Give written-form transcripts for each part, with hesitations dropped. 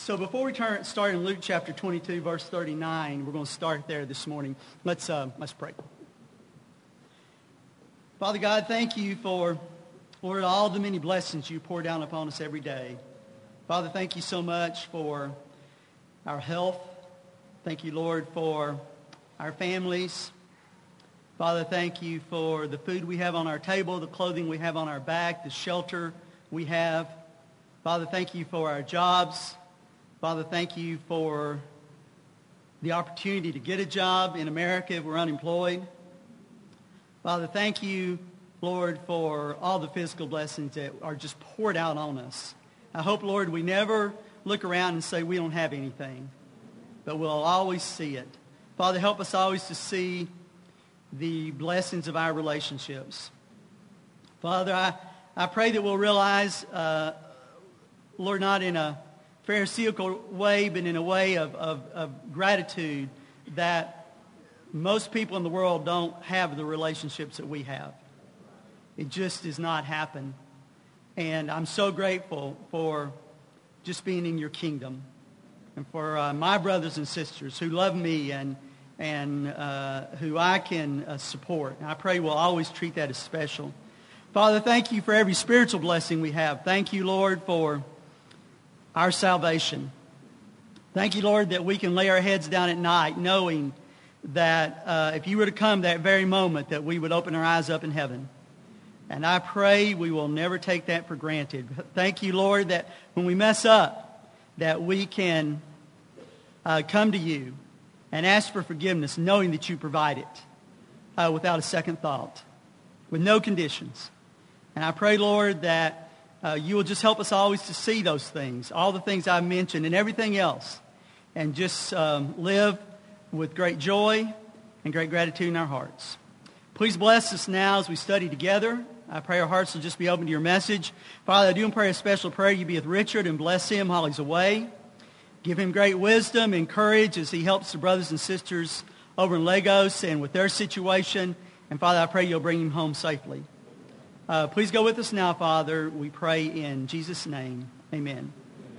So before we start in Luke chapter 22, verse 39, we're going to start there this morning. Let's pray. Father God, thank you for, Lord, all the many blessings you pour down upon us every day. Father, thank you so much for our health. Thank you, Lord, for our families. Father, thank you for the food we have on our table, the clothing we have on our back, the shelter we have. Father, thank you for our jobs. Father, thank you for the opportunity to get a job in America if we're unemployed. Father, thank you, Lord, for all the physical blessings that are just poured out on us. I hope, Lord, we never look around and say we don't have anything, but we'll always see it. Father, help us always to see the blessings of our relationships. Father, I pray that we'll realize, Lord, not in a Pharisaical way, but in a way of gratitude, that most people in the world don't have the relationships that we have. It just does not happen. And I'm so grateful for just being in your kingdom and for my brothers and sisters who love me and who I can support. And I pray we'll always treat that as special. Father, thank you for every spiritual blessing we have. Thank you, Lord, for our salvation. Thank you, Lord, that we can lay our heads down at night knowing that if you were to come that very moment, that we would open our eyes up in heaven. And I pray we will never take that for granted. Thank you, Lord, that when we mess up, that we can come to you and ask for forgiveness, knowing that you provide it without a second thought, with no conditions. And I pray, Lord, that you will just help us always to see those things, all the things I mentioned and everything else, and just live with great joy and great gratitude in our hearts. Please bless us now as we study together. I pray our hearts will just be open to your message. Father, I do pray a special prayer. You be with Richard and bless him while he's away. Give him great wisdom and courage as he helps the brothers and sisters over in Lagos and with their situation. And Father, I pray you'll bring him home safely. Please go with us now, Father. We pray in Jesus' name. Amen.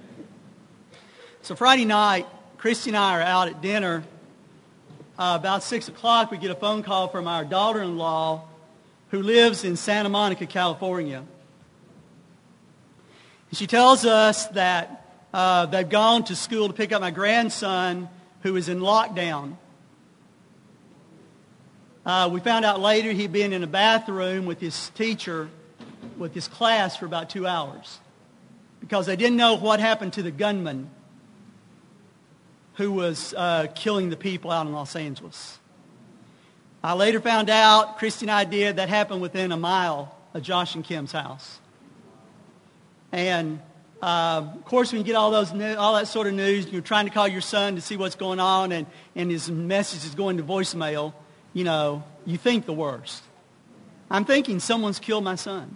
So Friday night, Christy and I are out at dinner. About 6 o'clock, we get a phone call from our daughter-in-law who lives in Santa Monica, California. And she tells us that they've gone to school to pick up my grandson who is in lockdown. We found out later he'd been in a bathroom with his teacher, with his class for about 2 hours because they didn't know what happened to the gunman who was killing the people out in Los Angeles. I later found out, Christy and I did, that happened within a mile of Josh and Kim's house. And of course, when you get all that sort of news, you're trying to call your son to see what's going on, and his message is going to voicemail. You know, you think the worst. I'm thinking someone's killed my son.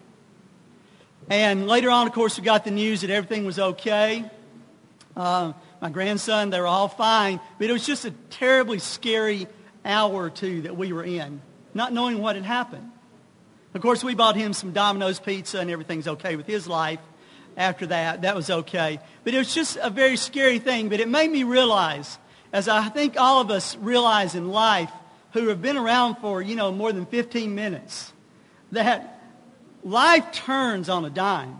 And later on, of course, we got the news that everything was okay. My grandson, they were all fine. But it was just a terribly scary hour or two that we were in, not knowing what had happened. Of course, we bought him some Domino's pizza and everything's okay with his life. After that, that was okay. But it was just a very scary thing. But it made me realize, as I think all of us realize in life, who have been around for, more than 15 minutes, that life turns on a dime.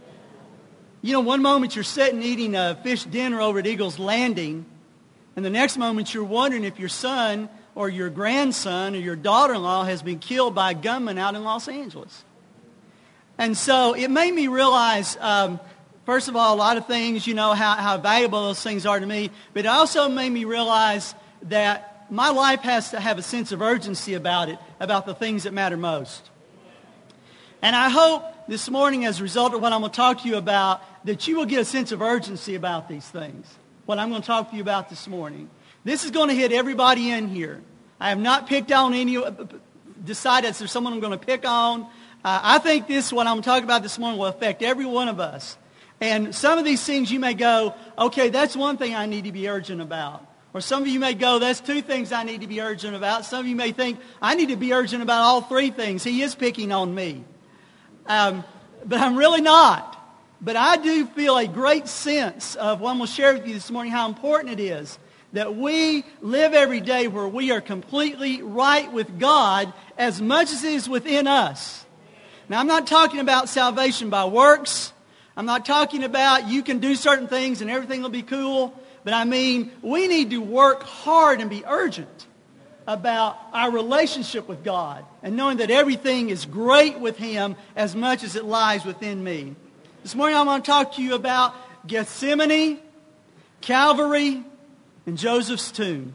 One moment you're sitting eating a fish dinner over at Eagles Landing, and the next moment you're wondering if your son or your grandson or your daughter-in-law has been killed by a gunman out in Los Angeles. And so it made me realize, first of all, a lot of things, how valuable those things are to me, but it also made me realize that my life has to have a sense of urgency about it, about the things that matter most. And I hope this morning, as a result of what I'm going to talk to you about, that you will get a sense of urgency about these things, what I'm going to talk to you about this morning. This is going to hit everybody in here. I have not picked on any, decided if there's someone I'm going to pick on. I think what I'm talking about this morning will affect every one of us. And some of these things you may go, okay, that's one thing I need to be urgent about. Or some of you may go, that's two things I need to be urgent about. Some of you may think, I need to be urgent about all three things. He is picking on me. But I'm really not. But I do feel a great sense of what I'm going to share with you this morning, how important it is that we live every day where we are completely right with God as much as it is within us. Now, I'm not talking about salvation by works. I'm not talking about you can do certain things and everything will be cool. But I mean, we need to work hard and be urgent about our relationship with God and knowing that everything is great with Him as much as it lies within me. This morning I want to talk to you about Gethsemane, Calvary, and Joseph's tomb.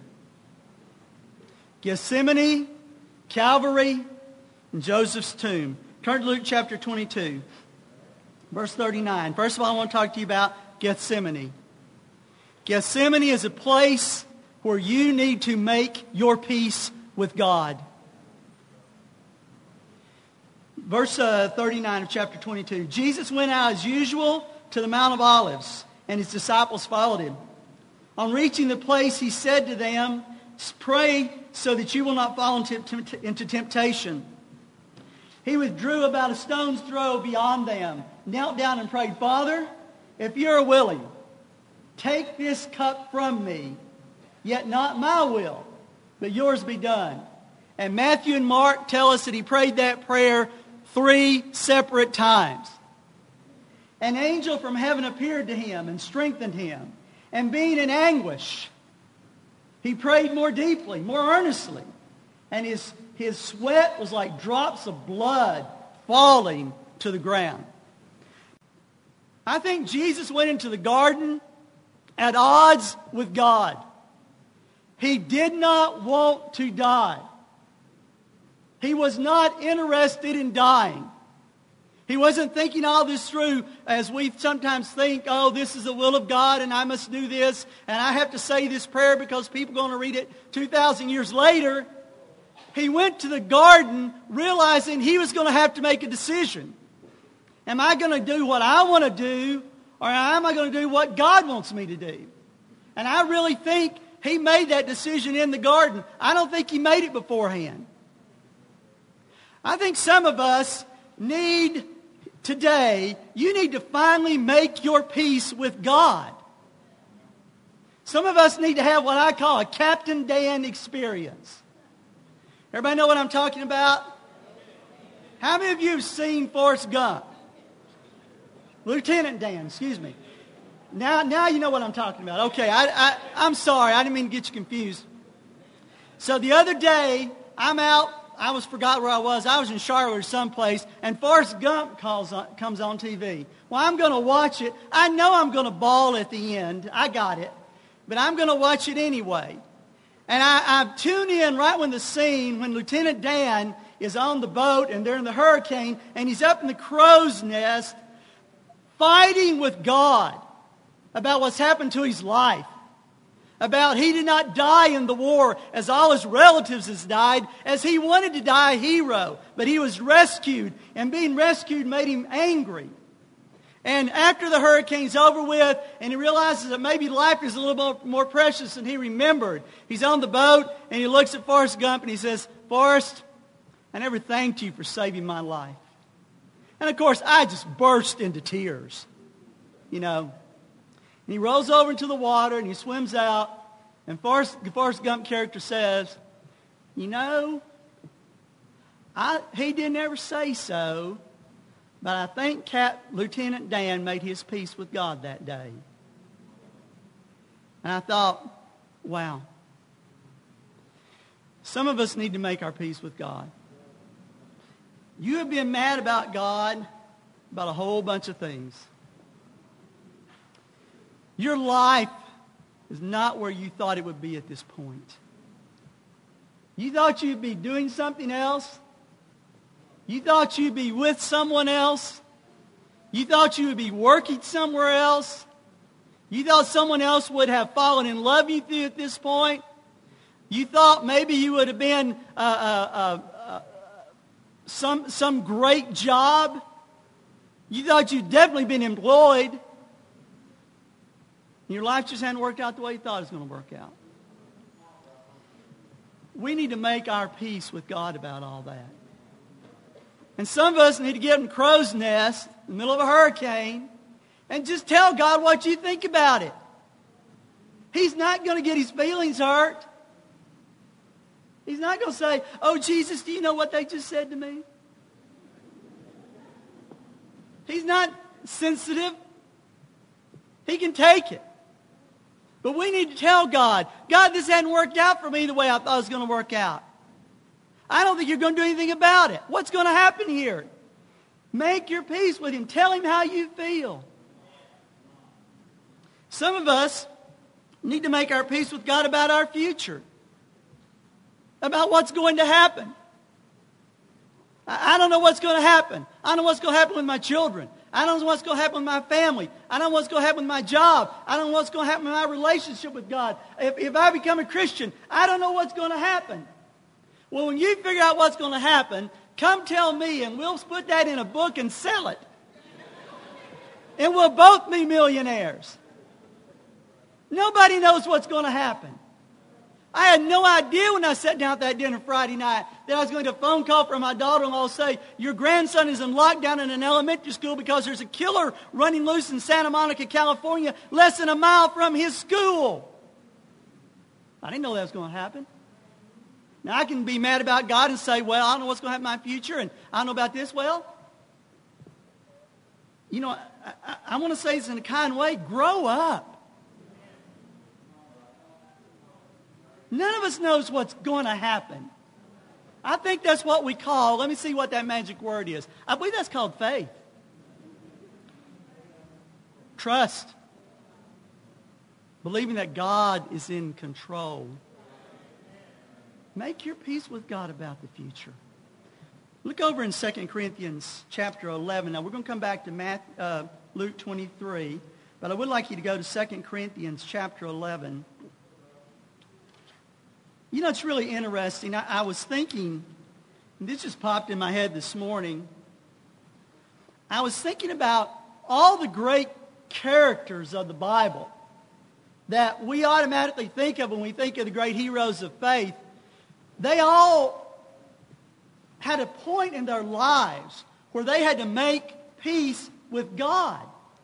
Gethsemane, Calvary, and Joseph's tomb. Turn to Luke chapter 22, verse 39. First of all, I want to talk to you about Gethsemane. Gethsemane is a place where you need to make your peace with God. Verse 39 of chapter 22. Jesus went out as usual to the Mount of Olives, and His disciples followed Him. On reaching the place, He said to them, "Pray so that you will not fall into temptation." He withdrew about a stone's throw beyond them, knelt down and prayed, "Father, if you are willing, take this cup from me, yet not my will, but yours be done." And Matthew and Mark tell us that He prayed that prayer 3 separate times. An angel from heaven appeared to Him and strengthened Him. And being in anguish, He prayed more deeply, more earnestly. And his sweat was like drops of blood falling to the ground. I think Jesus went into the garden at odds with God. He did not want to die. He was not interested in dying. He wasn't thinking all this through as we sometimes think, oh, this is the will of God and I must do this and I have to say this prayer because people are going to read it 2,000 years later. He went to the garden realizing he was going to have to make a decision. Am I going to do what I want to do, or am I going to do what God wants me to do? And I really think he made that decision in the garden. I don't think he made it beforehand. I think some of us need today, you need to finally make your peace with God. Some of us need to have what I call a Captain Dan experience. Everybody know what I'm talking about? How many of you have seen Forrest Gump? Lieutenant Dan, excuse me. Now you know what I'm talking about. Okay, I'm sorry. I didn't mean to get you confused. So the other day, I'm out. I forgot where I was. I was in Charlotte or someplace, and Forrest Gump comes on TV. Well, I'm going to watch it. I know I'm going to bawl at the end. I got it. But I'm going to watch it anyway. And I tune in right when Lieutenant Dan is on the boat and they're in the hurricane, and he's up in the crow's nest fighting with God about what's happened to his life. About he did not die in the war as all his relatives has died, as he wanted to die a hero. But he was rescued, and being rescued made him angry. And after the hurricane's over with, and he realizes that maybe life is a little more precious than he remembered, he's on the boat, and he looks at Forrest Gump, and he says, "Forrest, I never thanked you for saving my life." And of course, I just burst into tears, you know. And he rolls over into the water, and he swims out, and the Forrest Gump character says, "You know, he didn't ever say so, but I think Lieutenant Dan made his peace with God that day." And I thought, wow. Some of us need to make our peace with God. You have been mad about God about a whole bunch of things. Your life is not where you thought it would be at this point. You thought you'd be doing something else. You thought you'd be with someone else. You thought you would be working somewhere else. You thought someone else would have fallen in love with you at this point. You thought maybe you would have been some great job. You thought you'd definitely been employed. Your life just hadn't worked out the way you thought it was going to work out. We need to make our peace with God about all that. And some of us need to get in the crow's nest in the middle of a hurricane And just tell God what you think about it. He's not going to get his feelings hurt. He's not going to say, oh, Jesus, do you know what they just said to me? He's not sensitive. He can take it. But we need to tell God, God, this hadn't worked out for me the way I thought it was going to work out. I don't think you're going to do anything about it. What's going to happen here? Make your peace with him. Tell him how you feel. Some of us need to make our peace with God about our future. About what's going to happen. I don't know what's going to happen. I don't know what's going to happen with my children. I don't know what's going to happen with my family. I don't know what's going to happen with my job. I don't know what's going to happen with my relationship with God. If I become a Christian, I don't know what's going to happen. Well, when you figure out what's going to happen, come tell me and we'll put that in a book and sell it. And we'll both be millionaires. Nobody knows what's going to happen. I had no idea when I sat down at that dinner Friday night that I was going to get a phone call from my daughter-in-law say, your grandson is in lockdown in an elementary school because there's a killer running loose in Santa Monica, California, less than a mile from his school. I didn't know that was going to happen. Now, I can be mad about God and say, well, I don't know what's going to happen in my future, and I don't know about this. Well, you know, I want to say this in a kind way. Grow up. None of us knows what's going to happen. I think that's what we call, let me see what that magic word is. I believe that's called faith. Trust. Believing that God is in control. Make your peace with God about the future. Look over in 2 Corinthians chapter 11. Now we're going to come back to Luke 23, but I would like you to go to 2 Corinthians chapter 11. You know, it's really interesting. I was thinking, and this just popped in my head this morning. I was thinking about all the great characters of the Bible that we automatically think of when we think of the great heroes of faith. They all had a point in their lives where they had to make peace with God.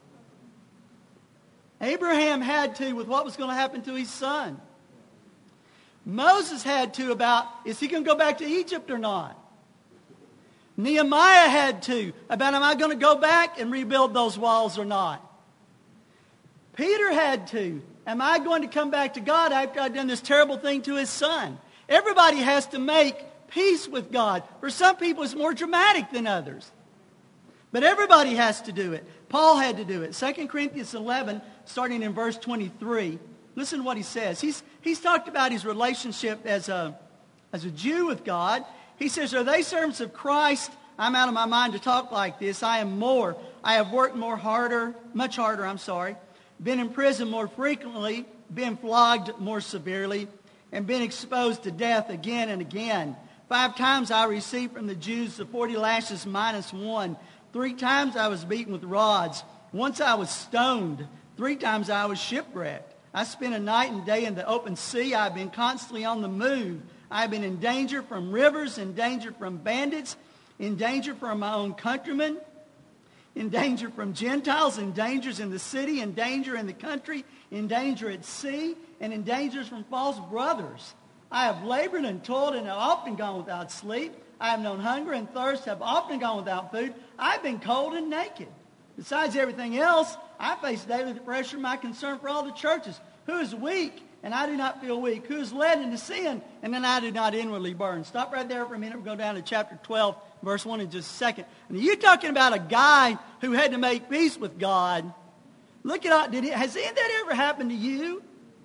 Abraham had to with what was going to happen to his son. Moses had to about, is he going to go back to Egypt or not? Nehemiah had to about, am I going to go back and rebuild those walls or not? Peter had to, am I going to come back to God after I've done this terrible thing to his son? Everybody has to make peace with God. For some people it's more dramatic than others. But everybody has to do it. Paul had to do it. 2 Corinthians 11, starting in verse 23. Listen to what he says. He's talked about his relationship as a Jew with God. He says, are they servants of Christ? I'm out of my mind to talk like this. I am more. I have worked much harder, been in prison more frequently, been flogged more severely, and been exposed to death again and again. 5 times I received from the Jews the 40 lashes minus 1. 3 times I was beaten with rods. Once I was stoned. 3 times I was shipwrecked. I spent a night and day in the open sea. I've been constantly on the move. I've been in danger from rivers, in danger from bandits, in danger from my own countrymen, in danger from Gentiles, in dangers in the city, in danger in the country, in danger at sea, and in dangers from false brothers. I have labored and toiled and have often gone without sleep. I have known hunger and thirst, have often gone without food. I've been cold and naked. Besides everything else, I face daily the pressure of my concern for all the churches. Who is weak, and I do not feel weak? Who is led into sin, and then I do not inwardly burn? Stop right there for a minute. We'll go down to chapter 12, verse 1 in just a second. And you're talking about a guy who had to make peace with God. Look at has any of that ever happened to you?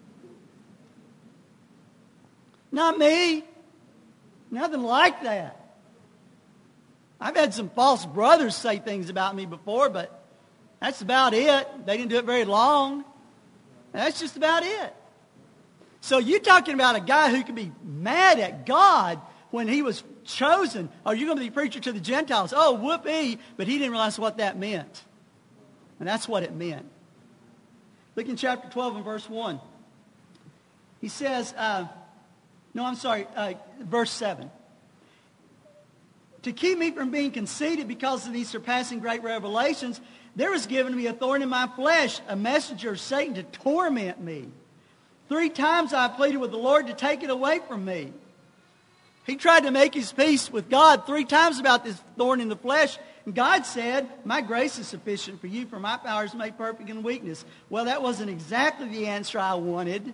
Not me. Nothing like that. I've had some false brothers say things about me before, but that's about it. They didn't do it very long. That's just about it. So you're talking about a guy who could be mad at God when he was chosen. Oh, you're going to be preacher to the Gentiles. Oh, whoopee. But he didn't realize what that meant. And that's what it meant. Look in chapter 12 and verse 1. He says, verse 7. To keep me from being conceited because of these surpassing great revelations, there was given me a thorn in my flesh, a messenger of Satan to torment me. 3 times I pleaded with the Lord to take it away from me. He tried to make his peace with God 3 times about this thorn in the flesh. And God said, my grace is sufficient for you, for my power is made perfect in weakness. Well, that wasn't exactly the answer I wanted.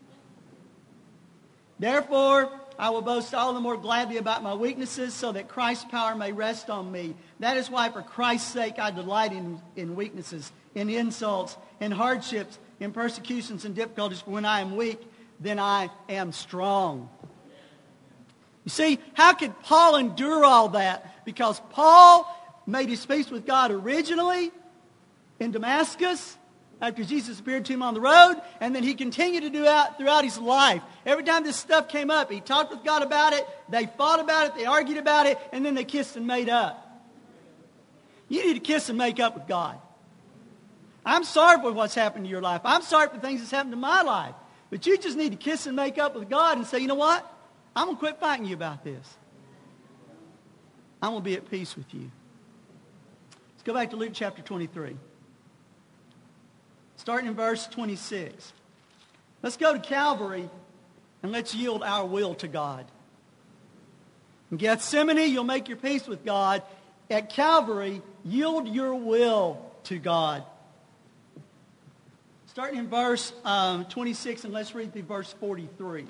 Therefore, I will boast all the more gladly about my weaknesses, so that Christ's power may rest on me. That is why, for Christ's sake, I delight in weaknesses, in insults, in hardships, in persecutions and difficulties. For when I am weak, then I am strong. You see, how could Paul endure all that? Because Paul made his peace with God originally in Damascus, after Jesus appeared to him on the road, and then he continued to do that throughout his life. Every time this stuff came up, he talked with God about it, they fought about it, they argued about it, and then they kissed and made up. You need to kiss and make up with God. I'm sorry for what's happened to your life. I'm sorry for things that's happened to my life. But you just need to kiss and make up with God and say, you know what? I'm going to quit fighting you about this. I'm going to be at peace with you. Let's go back to Luke chapter 23. Starting in verse 26. Let's go to Calvary and let's yield our will to God. In Gethsemane, you'll make your peace with God. At Calvary, yield your will to God. Starting in verse 26, and let's read through verse 43.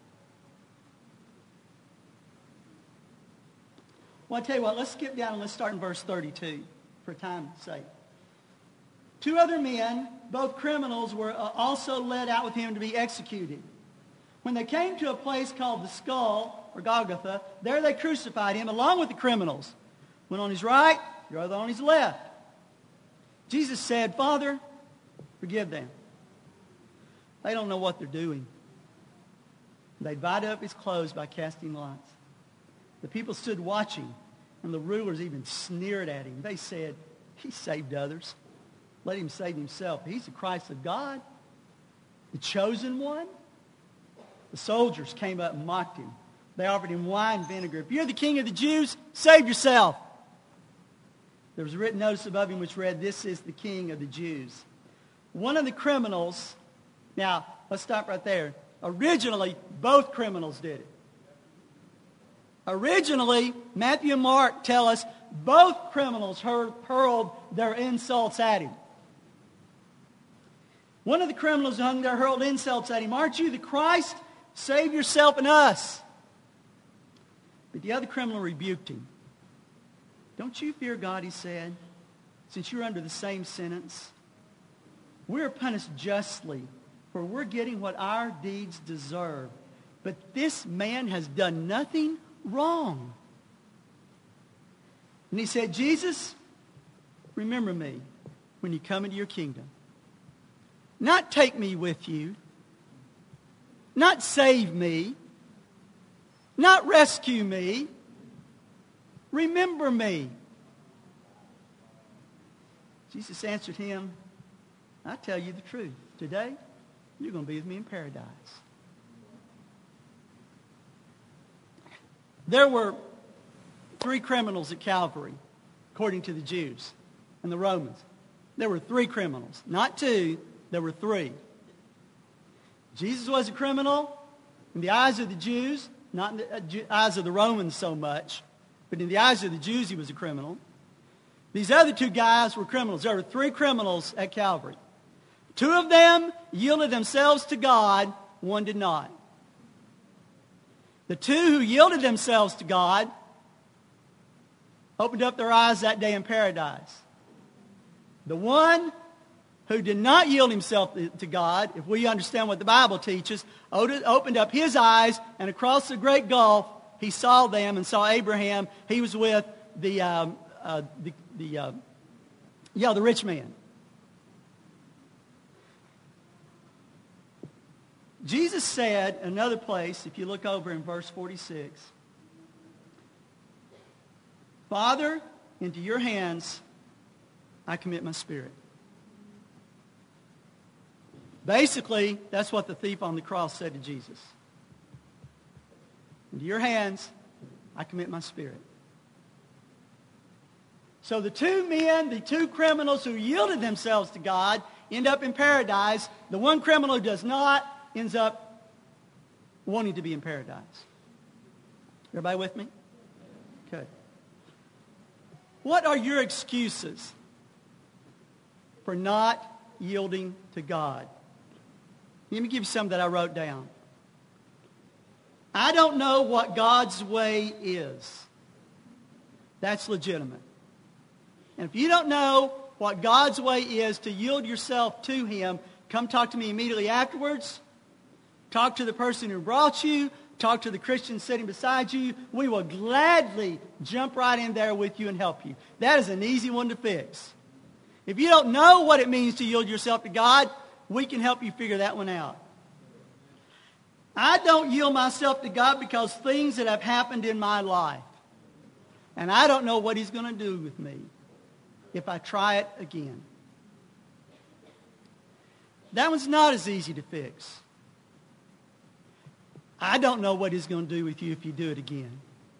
Well, I tell you what, let's skip down and let's start in verse 32 for time's sake. 2 other men, both criminals, were also led out with him to be executed. When they came to a place called the Skull, or Golgotha, there they crucified him along with the criminals, one on his right, the other on his left. Jesus said, Father, forgive them. They don't know what they're doing. They divided up his clothes by casting lots. The people stood watching, and the rulers even sneered at him. They said, he saved others. Let him save himself. He's the Christ of God, the chosen one. The soldiers came up and mocked him. They offered him wine vinegar. If you're the king of the Jews, save yourself. There was a written notice above him which read, this is the king of the Jews. One of the criminals, now let's stop right there. Originally, both criminals did it. Originally, Matthew and Mark tell us both criminals hurled their insults at him. One of the criminals hung there, hurled insults at him. Aren't you the Christ? Save yourself and us. But the other criminal rebuked him. Don't you fear God, he said, since you're under the same sentence? We're punished justly, for we're getting what our deeds deserve. But this man has done nothing wrong. And he said, Jesus, remember me when you come into your kingdom. Not take me with you. Not save me. Not rescue me. Remember me. Jesus answered him, I tell you the truth. Today, you're going to be with me in paradise. There were 3 criminals at Calvary, according to the Jews and the Romans. There were 3 criminals. Not 2, there were 3. Jesus was a criminal in the eyes of the Jews, not in the eyes of the Romans so much, but in the eyes of the Jews he was a criminal. These other 2 guys were criminals. There were 3 criminals at Calvary. 2 of them yielded themselves to God, 1 did not. The 2 who yielded themselves to God opened up their eyes that day in paradise. The one who did not yield himself to God, if we understand what the Bible teaches, opened up his eyes, and across the great gulf, he saw them and saw Abraham. He was with the rich man. Jesus said in another place, if you look over in verse 46, Father, into your hands I commit my spirit. Basically, that's what the thief on the cross said to Jesus. Into your hands I commit my spirit. So the two men, the two criminals who yielded themselves to God, end up in paradise. The one criminal who does not ends up wanting to be in paradise. Everybody with me? Okay. What are your excuses for not yielding to God? Let me give you some that I wrote down. I don't know what God's way is. That's legitimate. And if you don't know what God's way is to yield yourself to Him, come talk to me immediately afterwards. Talk to the person who brought you. Talk to the Christian sitting beside you. We will gladly jump right in there with you and help you. That is an easy one to fix. If you don't know what it means to yield yourself to God, we can help you figure that one out. I don't yield myself to God because things that have happened in my life. And I don't know what He's going to do with me if I try it again. That one's not as easy to fix. I don't know what He's going to do with you if you do it again.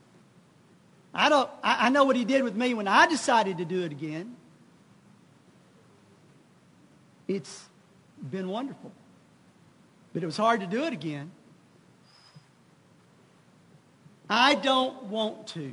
I know what He did with me when I decided to do it again. It's been wonderful. But it was hard to do it again. I don't want to.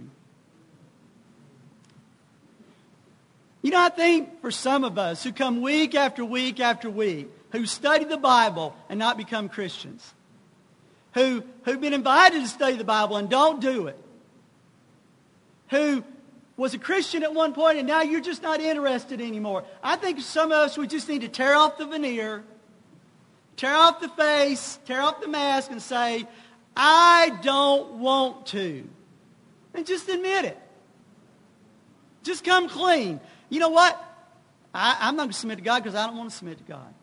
You know, I think for some of us who come week after week after week, who study the Bible and not become Christians, who've been invited to study the Bible and don't do it, who was a Christian at one point and now you're just not interested anymore. I think some of us, we just need to tear off the veneer, tear off the face, tear off the mask and say, I don't want to. And just admit it. Just come clean. You know what? I'm not going to submit to God because I don't want to submit to God.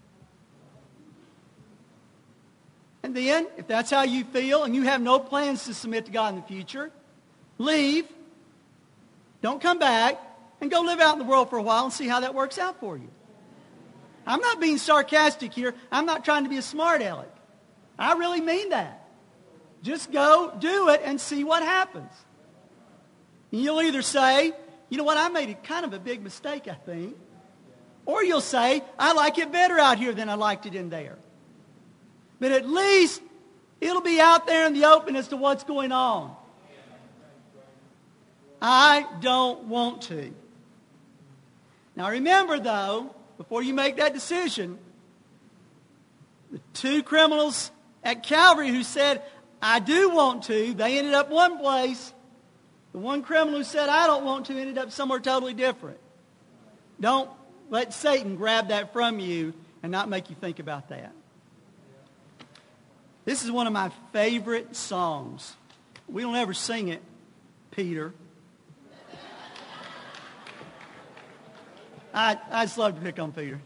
And then, if that's how you feel and you have no plans to submit to God in the future, leave. Don't come back and go live out in the world for a while and see how that works out for you. I'm not being sarcastic here. I'm not trying to be a smart aleck. I really mean that. Just go do it and see what happens. And you'll either say, you know what, I made kind of a big mistake, I think. Or you'll say, I like it better out here than I liked it in there. But at least it'll be out there in the open as to what's going on. I don't want to. Now remember, though, before you make that decision, the two criminals at Calvary who said, I do want to, they ended up one place. The one criminal who said, I don't want to, ended up somewhere totally different. Don't let Satan grab that from you and not make you think about that. This is one of my favorite songs. We don't ever sing it, Peter. I just love to pick on Peter.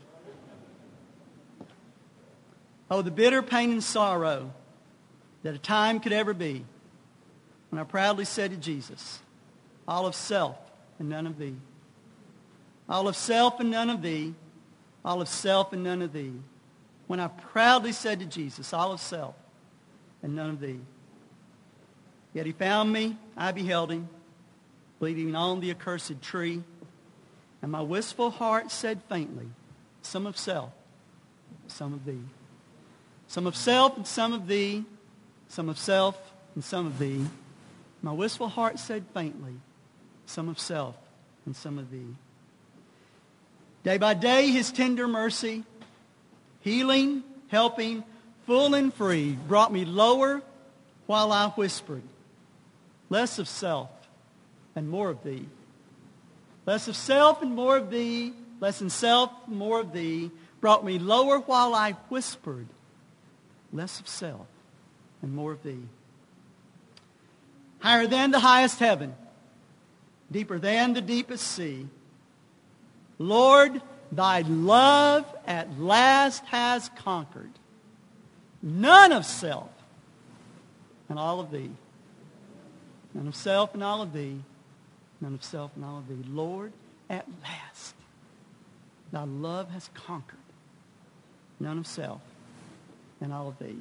Oh, the bitter pain and sorrow that a time could ever be when I proudly said to Jesus, all of self and none of thee. All of self and none of thee. All of self and none of thee. When I proudly said to Jesus, all of self and none of thee. Yet He found me, I beheld Him, bleeding on the accursed tree. And my wistful heart said faintly, some of self, some of thee. Some of self and some of thee. Some of self and some of thee. My wistful heart said faintly, some of self and some of thee. Day by day His tender mercy, healing, helping, full and free, brought me lower while I whispered, less of self and more of thee. Less of self and more of thee, less in self and more of thee, brought me lower while I whispered, less of self and more of thee. Higher than the highest heaven, deeper than the deepest sea, Lord, thy love at last has conquered none of self and all of thee. None of self and all of thee. None of self and all of thee. Lord, at last, thy love has conquered none of self and all of thee.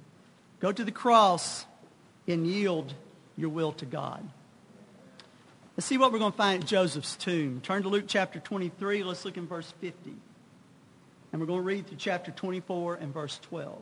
Go to the cross and yield your will to God. Let's see what we're going to find at Joseph's tomb. Turn to Luke chapter 23. Let's look in verse 50. And we're going to read through chapter 24 and verse 12.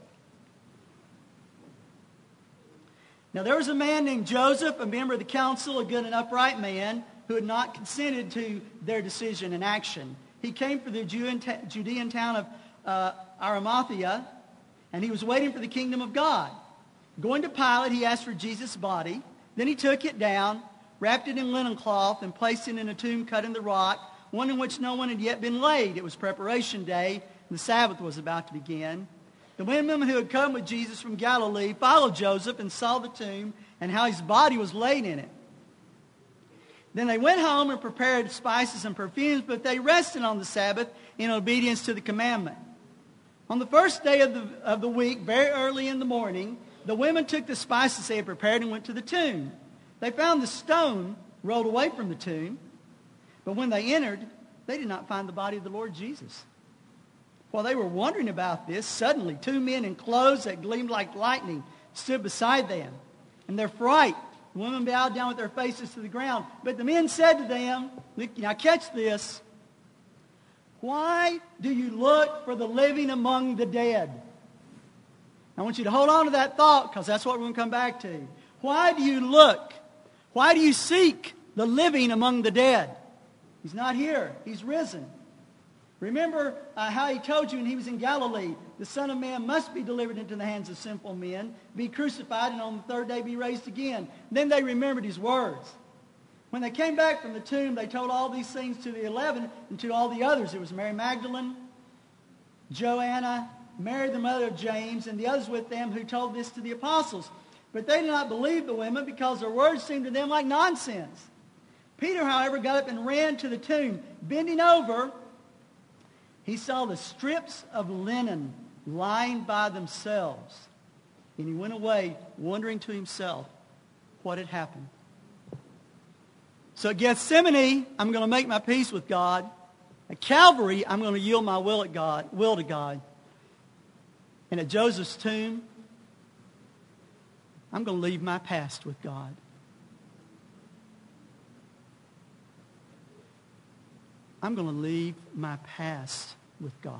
Now there was a man named Joseph, a member of the council, a good and upright man, who had not consented to their decision and action. He came from the Judean town of Arimathea, and he was waiting for the kingdom of God. Going to Pilate, he asked for Jesus' body. Then he took it down, wrapped it in linen cloth, and placed it in a tomb cut in the rock, one in which no one had yet been laid. It was preparation day, and the Sabbath was about to begin. The women who had come with Jesus from Galilee followed Joseph and saw the tomb and how his body was laid in it. Then they went home and prepared spices and perfumes, but they rested on the Sabbath in obedience to the commandment. On the first day of the week, very early in the morning, the women took the spices they had prepared and went to the tomb. They found the stone rolled away from the tomb, but when they entered, they did not find the body of the Lord Jesus. While they were wondering about this, suddenly 2 men in clothes that gleamed like lightning stood beside them. In their fright, the women bowed down with their faces to the ground. But the men said to them, now catch this, why do you look for the living among the dead? I want you to hold on to that thought, because that's what we're going to come back to. Why do you look? Why do you seek the living among the dead? He's not here. He's risen. Remember how he told you when he was in Galilee, the Son of Man must be delivered into the hands of sinful men, be crucified, and on the third day be raised again. Then they remembered his words. When they came back from the tomb, they told all these things to the 11 and to all the others. It was Mary Magdalene, Joanna, Mary the mother of James, and the others with them who told this to the apostles. But they did not believe the women because their words seemed to them like nonsense. Peter, however, got up and ran to the tomb. Bending over, he saw the strips of linen lying by themselves. And he went away wondering to himself what had happened. So at Gethsemane, I'm going to make my peace with God. At Calvary, I'm going to yield my will to God. And at Joseph's tomb, I'm going to leave my past with God. I'm going to leave my past with God.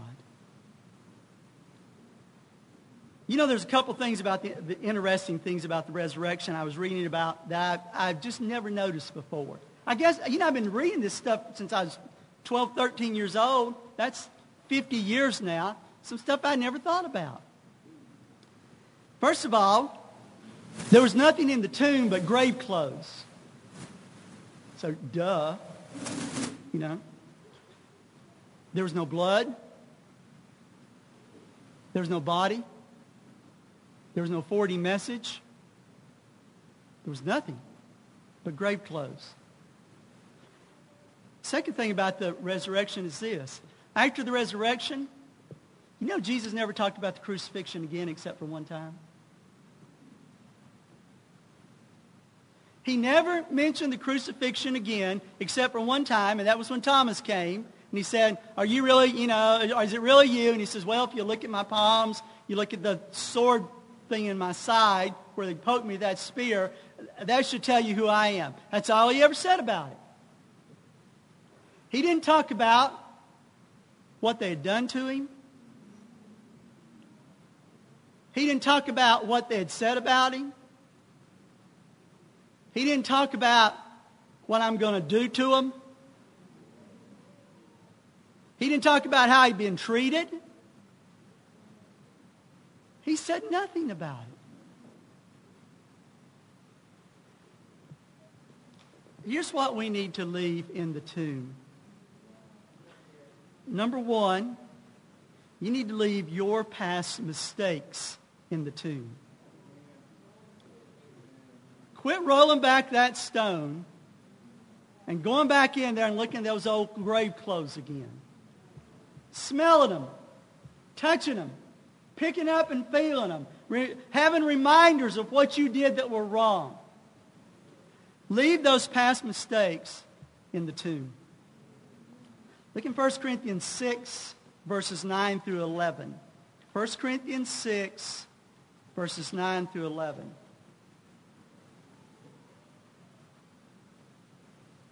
You know, there's a couple things about the interesting things about the resurrection I was reading about that I've just never noticed before. I guess, I've been reading this stuff since I was 12, 13 years old. That's 50 years now. Some stuff I never thought about. First of all, there was nothing in the tomb but grave clothes. So, duh, There was no blood. There was no body. There was no forwarding message. There was nothing but grave clothes. Second thing about the resurrection is this. After the resurrection, Jesus never talked about the crucifixion again except for one time. He never mentioned the crucifixion again except for one time, and that was when Thomas came. And he said, are you really, or is it really you? And he says, well, if you look at my palms, you look at the sword thing in my side where they poked me with that spear, that should tell you who I am. That's all he ever said about it. He didn't talk about what they had done to him. He didn't talk about what they had said about him. He didn't talk about what I'm going to do to him. He didn't talk about how he'd been treated. He said nothing about it. Here's what we need to leave in the tomb. Number one, you need to leave your past mistakes in the tomb. Quit rolling back that stone and going back in there and looking at those old grave clothes again. Smelling them, touching them, picking up and feeling them, having reminders of what you did that were wrong. Leave those past mistakes in the tomb. Look in 1 Corinthians 6, verses 9 through 11. 1 Corinthians 6, verses 9 through 11.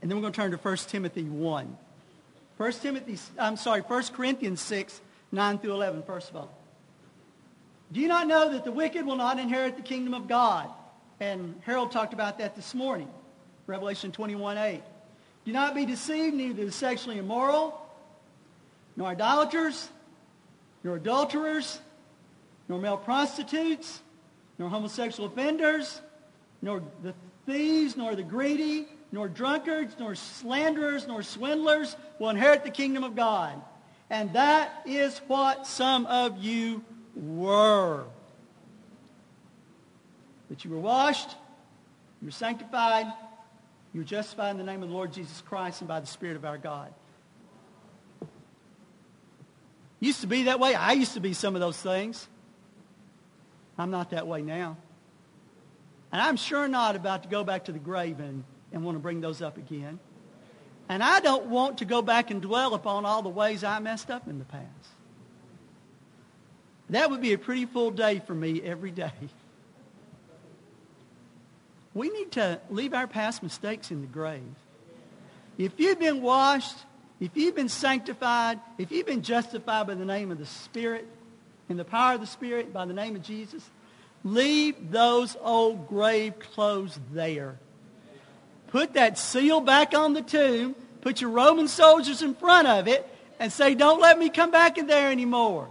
And then we're going to turn to 1 Timothy 1. 1 Corinthians 6, 9 through 11, first of all. Do you not know that the wicked will not inherit the kingdom of God? And Harold talked about that this morning. Revelation 21:8. Do not be deceived, neither the sexually immoral, nor idolaters, nor adulterers, nor male prostitutes, nor homosexual offenders, nor the thieves, nor the greedy, nor drunkards, nor slanderers, nor swindlers will inherit the kingdom of God. And that is what some of you were. But you were washed, you were sanctified, you were justified in the name of the Lord Jesus Christ and by the Spirit of our God. Used to be that way. I used to be some of those things. I'm not that way now. And I'm sure not about to go back to the grave and want to bring those up again. And I don't want to go back and dwell upon all the ways I messed up in the past. That would be a pretty full day for me every day. We need to leave our past mistakes in the grave. If you've been washed, if you've been sanctified, if you've been justified by the name of the Spirit, in the power of the Spirit, by the name of Jesus, leave those old grave clothes there. Put that seal back on the tomb, put your Roman soldiers in front of it, and say, don't let me come back in there anymore.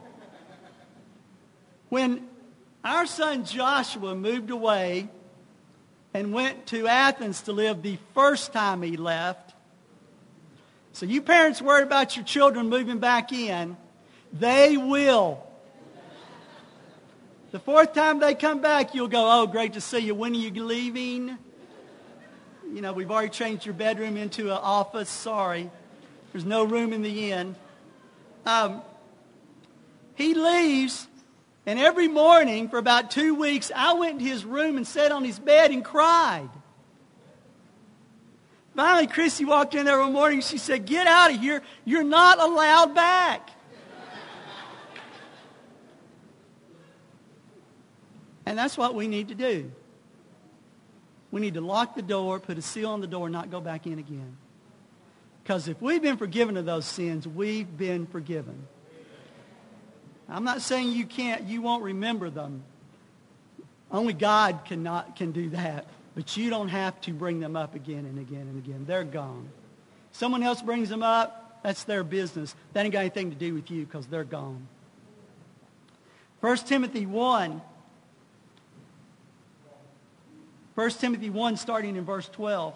When our son Joshua moved away and went to Athens to live the first time he left, so you parents worried about your children moving back in, they will. The fourth time they come back, you'll go, oh, great to see you. When are you leaving? You know, we've already changed your bedroom into an office. Sorry. There's no room in the inn. He leaves, and every morning for about 2 weeks, I went into his room and sat on his bed and cried. Finally, Chrissy walked in there one morning. She said, get out of here. You're not allowed back. And that's what we need to do. We need to lock the door, put a seal on the door, and not go back in again. Because if we've been forgiven of those sins, we've been forgiven. I'm not saying you won't remember them. Only God can do that. But you don't have to bring them up again and again and again. They're gone. Someone else brings them up, that's their business. That ain't got anything to do with you because they're gone. 1 Timothy 1, starting in verse 12.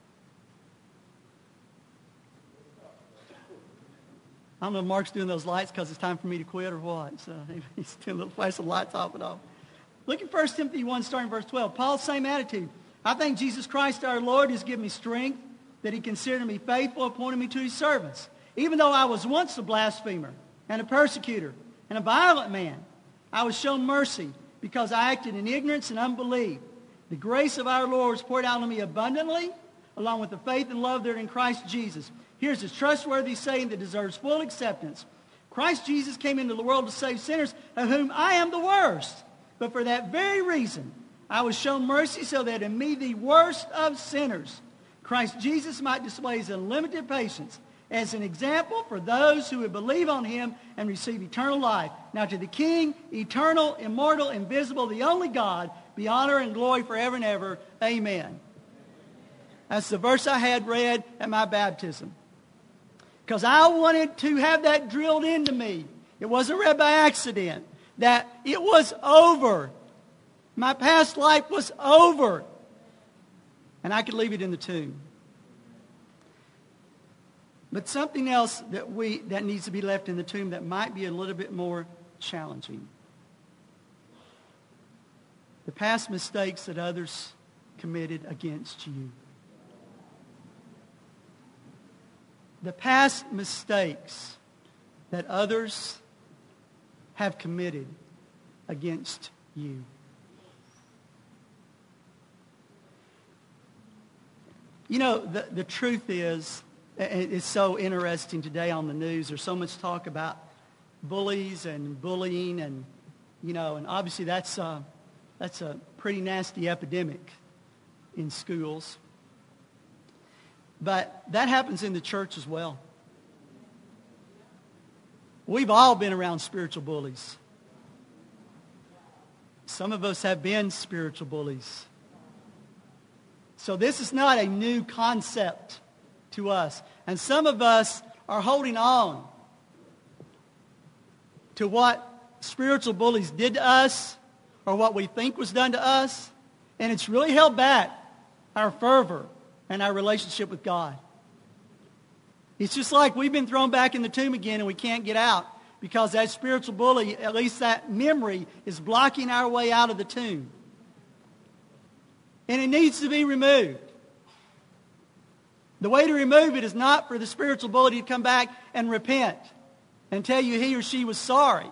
I don't know if Mark's doing those lights because it's time for me to quit or what. So he's doing a little flash of lights off and off. Look at 1 Timothy 1, starting in verse 12. Paul's same attitude. I thank Jesus Christ our Lord has given me strength, that he considered me faithful, appointed me to his servants. Even though I was once a blasphemer and a persecutor and a violent man, I was shown mercy because I acted in ignorance and unbelief. The grace of our Lord was poured out on me abundantly, along with the faith and love that are in Christ Jesus. Here's his trustworthy saying that deserves full acceptance. Christ Jesus came into the world to save sinners, of whom I am the worst. But for that very reason, I was shown mercy so that in me, the worst of sinners, Christ Jesus might display his unlimited patience as an example for those who would believe on him and receive eternal life. Now to the King, eternal, immortal, invisible, the only God, be honor and glory forever and ever. Amen. That's the verse I had read at my baptism. Because I wanted to have that drilled into me. It wasn't read by accident. That it was over. My past life was over. And I could leave it in the tomb. But something else that needs to be left in the tomb that might be a little bit more challenging. The past mistakes that others committed against you. The past mistakes that others have committed against you. You know, the truth is, it's so interesting today on the news. There's so much talk about bullies and bullying, and and obviously that's a pretty nasty epidemic in schools. But that happens in the church as well. We've all been around spiritual bullies. Some of us have been spiritual bullies. So this is not a new concept to us. And some of us are holding on to what spiritual bullies did to us or what we think was done to us. And it's really held back our fervor and our relationship with God. It's just like we've been thrown back in the tomb again and we can't get out because that spiritual bully, at least that memory, is blocking our way out of the tomb. And it needs to be removed. The way to remove it is not for the spiritual bully to come back and repent and tell you he or she was sorry.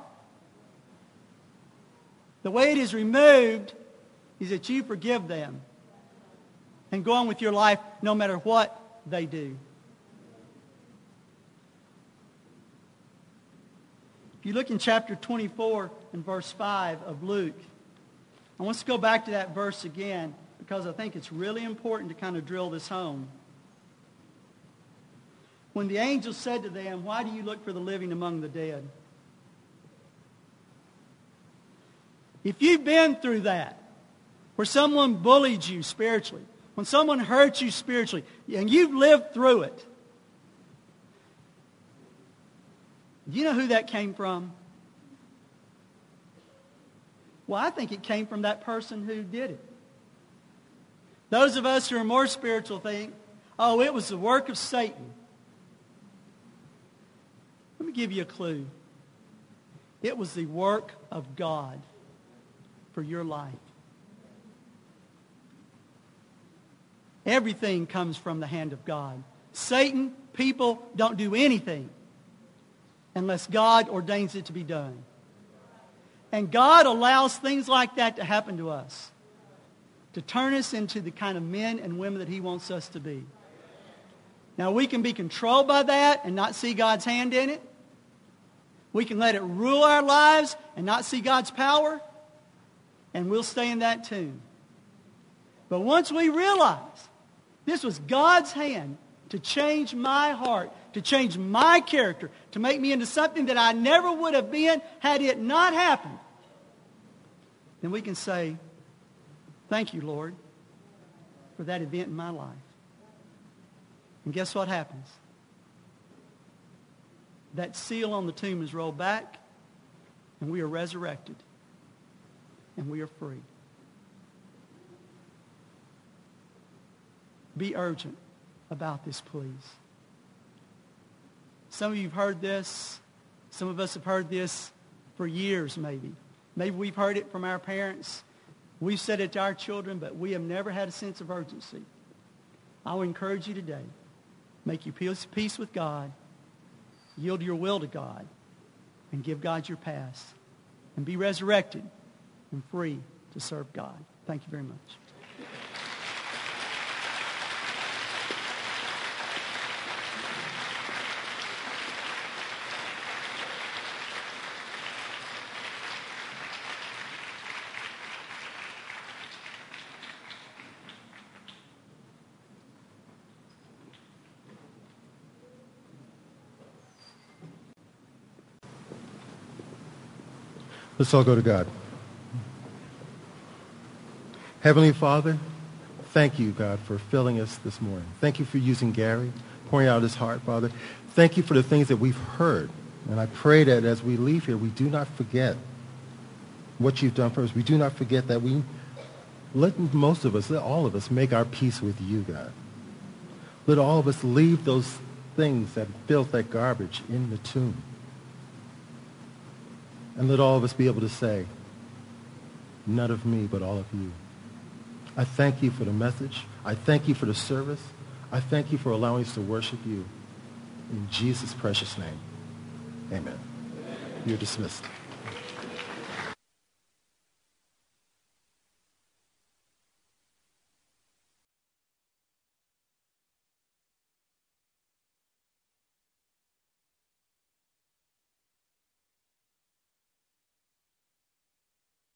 The way it is removed is that you forgive them and go on with your life no matter what they do. If you look in chapter 24 and verse 5 of Luke, I want us to go back to that verse again because I think it's really important to kind of drill this home. When the angel said to them, "Why do you look for the living among the dead?" If you've been through that, where someone bullied you spiritually, when someone hurt you spiritually, and you've lived through it, do you know who that came from? Well, I think it came from that person who did it. Those of us who are more spiritual think, oh, it was the work of Satan. Let me give you a clue. It was the work of God for your life. Everything comes from the hand of God. Satan, people don't do anything unless God ordains it to be done. And God allows things like that to happen to us, to turn us into the kind of men and women that He wants us to be. Now, we can be controlled by that and not see God's hand in it. We can let it rule our lives and not see God's power, and we'll stay in that tomb. But once we realize this was God's hand to change my heart, to change my character, to make me into something that I never would have been had it not happened, then we can say, thank you, Lord, for that event in my life. And guess what happens? That seal on the tomb is rolled back, and we are resurrected, and we are free. Be urgent about this, please. Some of you have heard this. Some of us have heard this for years, maybe. Maybe we've heard it from our parents. We've said it to our children, but we have never had a sense of urgency. I would encourage you today, make your peace with God, yield your will to God, and give God your past, and be resurrected and free to serve God. Thank you very much. Let's all go to God. Heavenly Father, thank you, God, for filling us this morning. Thank you for using Gary, pouring out his heart, Father. Thank you for the things that we've heard. And I pray that as we leave here, we do not forget what you've done for us. We do not forget that let all of us make our peace with you, God. Let all of us leave those things that filth, that garbage in the tomb. And let all of us be able to say, none of me, but all of you. I thank you for the message. I thank you for the service. I thank you for allowing us to worship you. In Jesus' precious name, amen. You're dismissed.